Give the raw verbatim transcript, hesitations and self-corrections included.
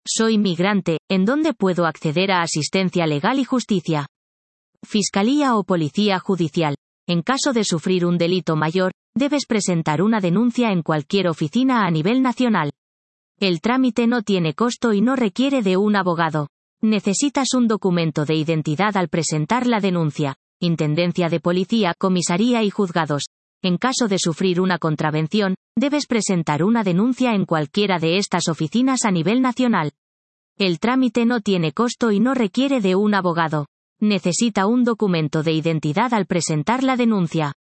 Soy migrante, ¿en dónde puedo acceder a asistencia legal y justicia? Fiscalía o Policía Judicial. En caso de sufrir un delito mayor, debes presentar una denuncia en cualquier oficina a nivel nacional. El trámite no tiene costo y no requiere de un abogado. Necesitas un documento de identidad al presentar la denuncia. Intendencia de Policía, Comisaría y Juzgados. En caso de sufrir una contravención, debes presentar una denuncia en cualquiera de estas oficinas a nivel nacional. El trámite no tiene costo y no requiere de un abogado. Necesita un documento de identidad al presentar la denuncia.